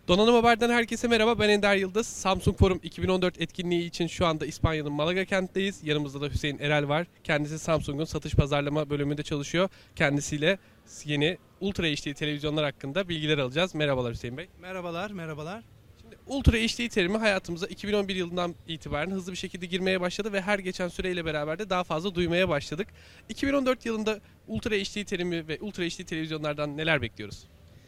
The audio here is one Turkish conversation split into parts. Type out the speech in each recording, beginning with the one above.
Donanım Haber'den herkese merhaba. Ben Ender Yıldız. Samsung Forum 2014 etkinliği için şu anda İspanya'nın Malaga kentteyiz. Yanımızda da Hüseyin Erel var. Kendisi Samsung'un satış pazarlama bölümünde çalışıyor. Kendisiyle yeni Ultra HD televizyonlar hakkında bilgiler alacağız. Merhabalar Hüseyin Bey. Merhabalar, merhabalar. Şimdi Ultra HD terimi hayatımıza 2011 yılından itibaren hızlı bir şekilde girmeye başladı ve her geçen süreyle beraber de daha fazla duymaya başladık. 2014 yılında Ultra HD terimi ve Ultra HD televizyonlardan neler bekliyoruz?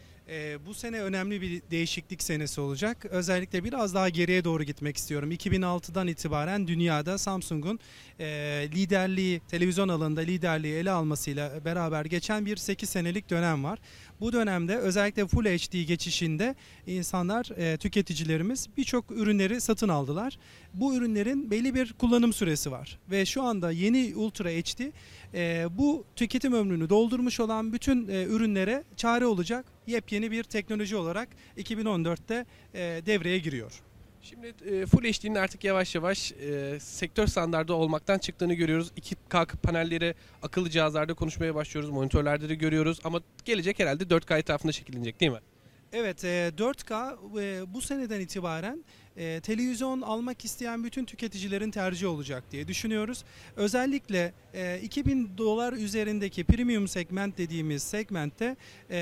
Bu sene önemli bir değişiklik senesi olacak. Özellikle biraz daha geriye doğru gitmek istiyorum. 2006'dan itibaren dünyada Samsung'un liderliği, televizyon alanında liderliği ele almasıyla beraber geçen bir 8 senelik dönem var. Bu dönemde özellikle Full HD geçişinde insanlar, tüketicilerimiz birçok ürünleri satın aldılar. Bu ürünlerin belli bir kullanım süresi var. Ve şu anda yeni Ultra HD bu tüketim ömrünü doldurmuş olan bütün ürünlere çare olacak yepyeni bir teknoloji olarak 2014'te devreye giriyor. Şimdi Full HD'nin artık yavaş yavaş sektör standardı olmaktan çıktığını görüyoruz. 2K panelleri akıllı cihazlarda konuşmaya başlıyoruz, monitörlerde de görüyoruz ama gelecek herhalde 4K etrafında şekillenecek değil mi? Evet, 4K bu seneden itibaren televizyon almak isteyen bütün tüketicilerin tercihi olacak diye düşünüyoruz. Özellikle $2000 üzerindeki premium segment dediğimiz segmentte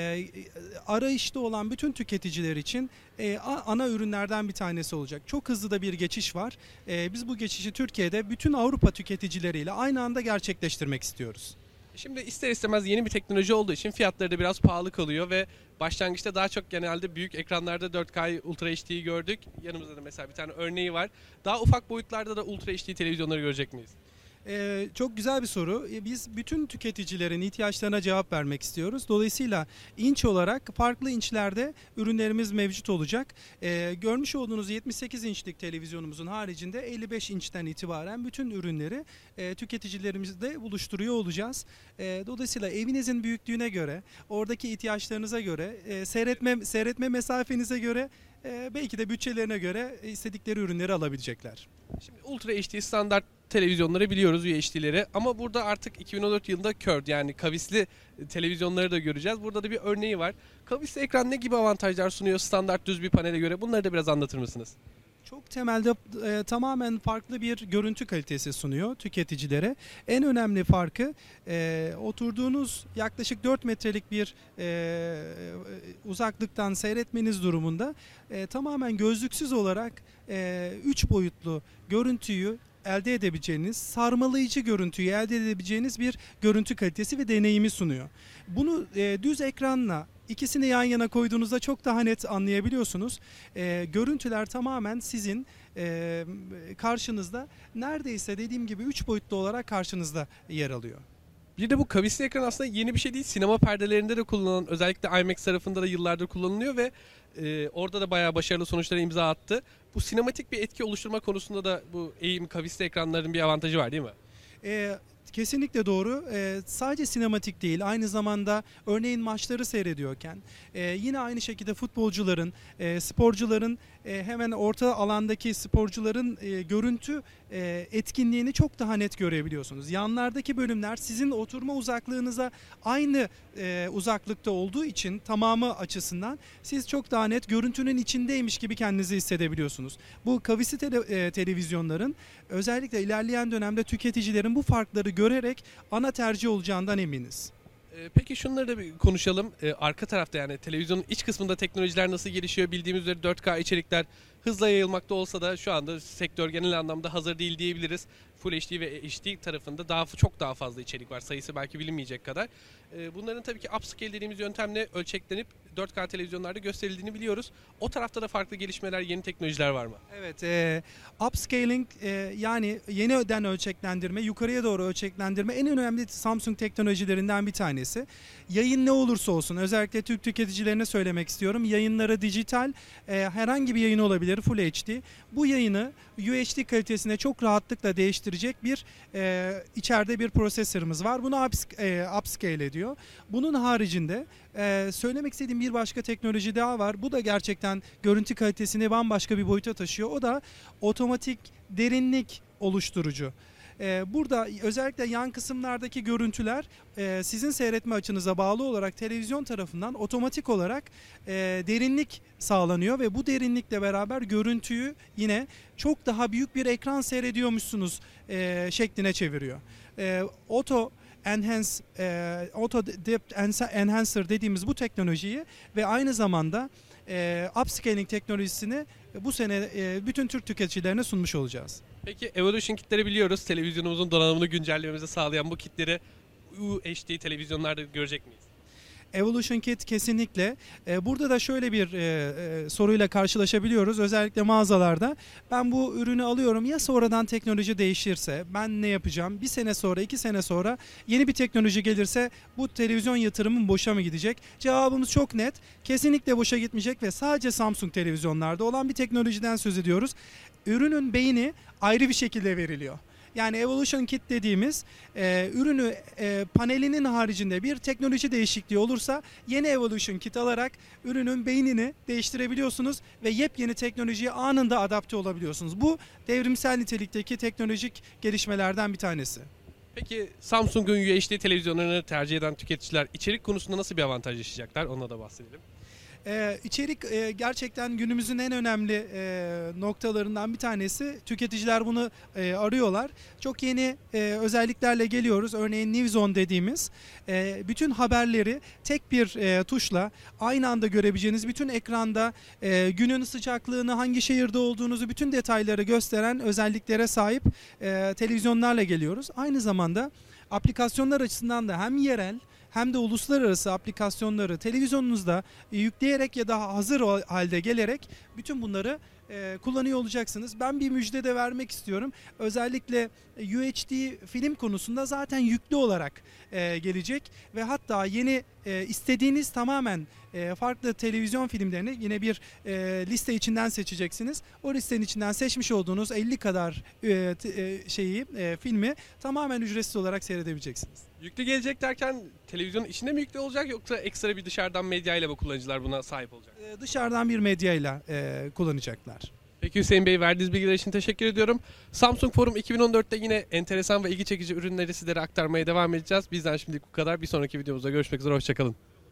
arayışta olan bütün tüketiciler için ana ürünlerden bir tanesi olacak. Çok hızlı da bir geçiş var. Biz bu geçişi Türkiye'de bütün Avrupa tüketicileriyle aynı anda gerçekleştirmek istiyoruz. Şimdi ister istemez yeni bir teknoloji olduğu için fiyatları da biraz pahalı kalıyor ve başlangıçta daha çok genelde büyük ekranlarda 4K Ultra HD'yi gördük. Yanımızda da mesela bir tane örneği var. Daha ufak boyutlarda da Ultra HD televizyonları görecek miyiz? Çok güzel bir soru. Biz bütün tüketicilerin ihtiyaçlarına cevap vermek istiyoruz. Dolayısıyla inç olarak farklı inçlerde ürünlerimiz mevcut olacak. Görmüş olduğunuz 78 inçlik televizyonumuzun haricinde 55 inçten itibaren bütün ürünleri tüketicilerimizle buluşturuyor olacağız. Dolayısıyla evinizin büyüklüğüne göre, oradaki ihtiyaçlarınıza göre, seyretme mesafenize göre, belki de bütçelerine göre istedikleri ürünleri alabilecekler. Şimdi Ultra HD standart televizyonları biliyoruz, UHD'leri ama burada artık 2014 yılında curved yani kavisli televizyonları da göreceğiz. Burada da bir örneği var. Kavisli ekran ne gibi avantajlar sunuyor standart düz bir panele göre? Bunları da biraz anlatır mısınız? Çok temelde tamamen farklı bir görüntü kalitesi sunuyor tüketicilere. En önemli farkı oturduğunuz yaklaşık 4 metrelik bir uzaklıktan seyretmeniz durumunda tamamen gözlüksüz olarak 3 boyutlu görüntüyü elde edebileceğiniz, sarmalayıcı görüntüyü elde edebileceğiniz bir görüntü kalitesi ve deneyimi sunuyor. Bunu düz ekranla İkisini yan yana koyduğunuzda çok daha net anlayabiliyorsunuz. Görüntüler tamamen sizin karşınızda, neredeyse dediğim gibi 3 boyutlu olarak karşınızda yer alıyor. Bir de bu kavisli ekran aslında yeni bir şey değil. Sinema perdelerinde de kullanılan, özellikle IMAX tarafında da yıllardır kullanılıyor ve orada da bayağı başarılı sonuçlara imza attı. Bu sinematik bir etki oluşturma konusunda da bu eğim kavisli ekranların bir avantajı var değil mi? Kesinlikle doğru. Sadece sinematik değil, aynı zamanda örneğin maçları seyrediyorken yine aynı şekilde futbolcuların, sporcuların, hemen orta alandaki sporcuların görüntü etkinliğini çok daha net görebiliyorsunuz. Yanlardaki bölümler sizin oturma uzaklığınıza aynı uzaklıkta olduğu için tamamı açısından siz çok daha net görüntünün içindeymiş gibi kendinizi hissedebiliyorsunuz. Bu kavisli televizyonların özellikle ilerleyen dönemde tüketicilerin bu farkları görerek ana tercih olacağından eminiz. Peki şunları da bir konuşalım. Arka tarafta yani televizyonun iç kısmında teknolojiler nasıl gelişiyor? Bildiğimiz üzere 4K içerikler hızla yayılmakta olsa da şu anda sektör genel anlamda hazır değil diyebiliriz. Full HD ve HD tarafında çok daha fazla içerik var. Sayısı belki bilinmeyecek kadar. Bunların tabii ki upscale dediğimiz yöntemle ölçeklenip 4K televizyonlarda gösterildiğini biliyoruz. O tarafta da farklı gelişmeler, yeni teknolojiler var mı? Evet, upscaling yani yeniden ölçeklendirme, yukarıya doğru ölçeklendirme en önemli Samsung teknolojilerinden bir tanesi. Yayın ne olursa olsun, özellikle Türk tüketicilerine söylemek istiyorum. Yayınları dijital, herhangi bir yayın olabilir, Full HD. Bu yayını UHD kalitesine çok rahatlıkla değiştirecek bir içeride bir prosesörümüz var. Bunu upscale ediyor. Bunun haricinde söylemek istediğim bir başka teknoloji daha var. Bu da gerçekten görüntü kalitesini bambaşka bir boyuta taşıyor. O da otomatik derinlik oluşturucu. Burada özellikle yan kısımlardaki görüntüler sizin seyretme açınıza bağlı olarak televizyon tarafından otomatik olarak derinlik sağlanıyor ve bu derinlikle beraber görüntüyü yine çok daha büyük bir ekran seyrediyormuşsunuz şekline çeviriyor. Auto Depth Enhancer dediğimiz bu teknolojiyi ve aynı zamanda upscaling teknolojisini bu sene bütün Türk tüketicilerine sunmuş olacağız. Peki Evolution kitleri biliyoruz. Televizyonumuzun donanımını güncellememizi sağlayan bu kitleri UHD televizyonlarda görecek miyiz? Evolution Kit kesinlikle. Burada da şöyle bir soruyla karşılaşabiliyoruz. Özellikle mağazalarda ben bu ürünü alıyorum ya sonradan teknoloji değişirse ben ne yapacağım? Bir sene sonra, 2 sene sonra yeni bir teknoloji gelirse bu televizyon yatırımım boşa mı gidecek? Cevabımız çok net. Kesinlikle boşa gitmeyecek ve sadece Samsung televizyonlarda olan bir teknolojiden söz ediyoruz. Ürünün beyni ayrı bir şekilde veriliyor. Yani Evolution Kit dediğimiz ürünü panelinin haricinde bir teknoloji değişikliği olursa yeni Evolution Kit alarak ürünün beynini değiştirebiliyorsunuz ve yepyeni teknolojiye anında adapte olabiliyorsunuz. Bu devrimsel nitelikteki teknolojik gelişmelerden bir tanesi. Peki Samsung'un UHD televizyonlarını tercih eden tüketiciler içerik konusunda nasıl bir avantaj yaşayacaklar? Onunla da bahsedelim. İçerik gerçekten günümüzün en önemli noktalarından bir tanesi. Tüketiciler bunu arıyorlar. Çok yeni özelliklerle geliyoruz. Örneğin New Zone dediğimiz bütün haberleri tek bir tuşla aynı anda görebileceğiniz, bütün ekranda günün sıcaklığını, hangi şehirde olduğunuzu, bütün detayları gösteren özelliklere sahip televizyonlarla geliyoruz. Aynı zamanda aplikasyonlar açısından da hem yerel hem de uluslararası aplikasyonları televizyonunuzda yükleyerek ya da hazır halde gelerek bütün bunları kullanıyor olacaksınız. Ben bir müjde de vermek istiyorum. Özellikle UHD film konusunda zaten yüklü olarak gelecek ve hatta yeni istediğiniz tamamen farklı televizyon filmlerini yine bir liste içinden seçeceksiniz. O listenin içinden seçmiş olduğunuz 50 kadar filmi tamamen ücretsiz olarak seyredebileceksiniz. Yüklü gelecek derken televizyonun içinde mi yüklü olacak yoksa ekstra bir dışarıdan medyayla mı kullanıcılar buna sahip olacak? Dışarıdan bir medyayla kullanacaklar. Peki Hüseyin Bey, verdiğiniz bilgiler için teşekkür ediyorum. Samsung Forum 2014'te yine enteresan ve ilgi çekici ürünleri sizlere aktarmaya devam edeceğiz. Bizden şimdilik bu kadar. Bir sonraki videomuzda görüşmek üzere. Hoşçakalın.